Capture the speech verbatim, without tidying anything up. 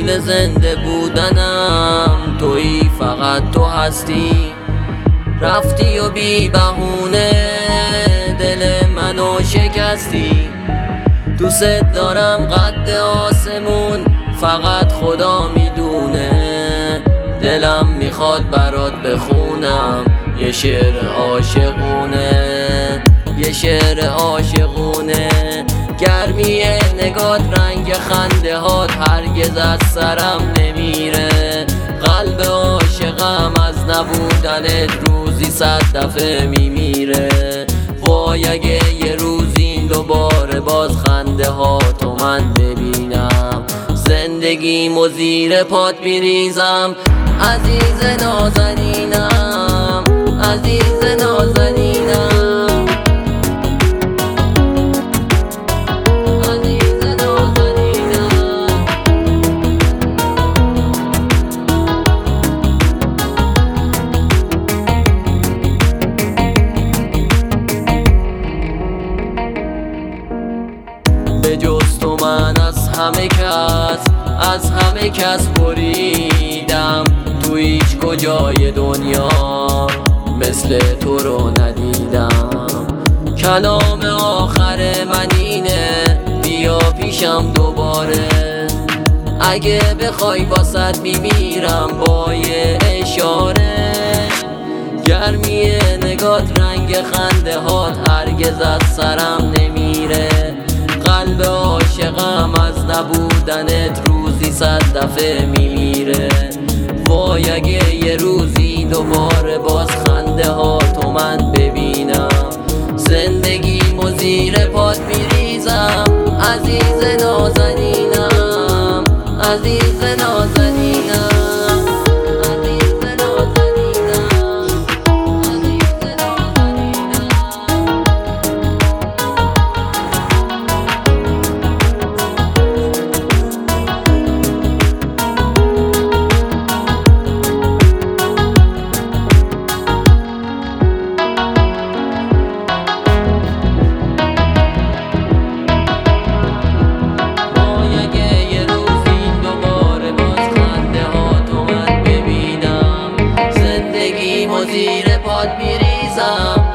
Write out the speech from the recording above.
دلیل زنده بودنم تویی، فقط تو هستی. رفتی و بی بهونه دل منو شکستی. دوست دارم قد آسمون، فقط خدا میدونه. دلم میخواد برات بخونم یه شعر عاشقونه، یه شعر عاشقونه. گرمی نگات، رنگ خنده هات هرگز از سرم نمیره. قلب عاشقم از نبودنت روزی صد دفعه میمیره. وای اگه یه روزی دوباره باز خنده هاتو من ببینم، زندگیمو زیر پات میریزم. عزیز نازنینم، عزیز نازنینم، عزیز نازنینم. به جز تو من از همه کس، از همه کس بریدم. تو هیچ کجای دنیا مثل تو رو ندیدم. کلام آخر من اینه، بیا پیشم دوباره. اگه بخوای واسط میمیرم با یه اشاره. گرمی نگات، رنگ خنده هات هرگز از سرم نمیره. قلب عاشقم از نبودنت روزی صد دفعه میمیره. وای اگه یه روزی دوباره باز خنده هاتو من ببینم، زندگیمو زیر پات میریزم. عزیز نازنینم، عزیز نازنینم. زیر پات میریزم.